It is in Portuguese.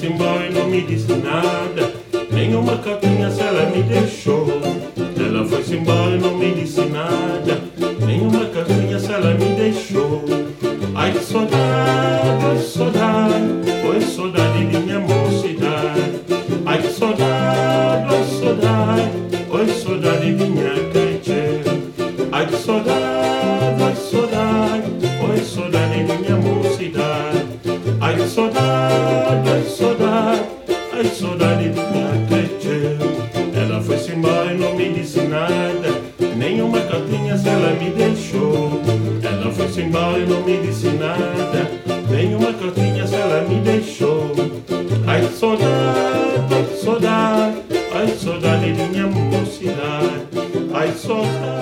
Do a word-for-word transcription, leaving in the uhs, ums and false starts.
foi-se embora e não me disse nada, nenhuma cartinha se ela me deixou. Ela foi-se embora e não me disse nada, nenhuma cartinha se ela me deixou. Ai que saudade, ai que saudade, oi saudade de minha mocidade. Ai que saudade, ai que saudade, oi saudade de minha cancha. Ai que saudade, ai que saudade, oi saudade de minha mocidade. Ai que saudade, ai que saudade, ai saudade de minha cancha. Ela foi-se embora e não me disse nada, nenhuma cartinha se ela me deixou. Ela foi-se embora e não me disse nada, nenhuma cartinha se ela me deixou. Ai que saudade, ai que saudade, ai saudade de minha mocidade. Ai saudade.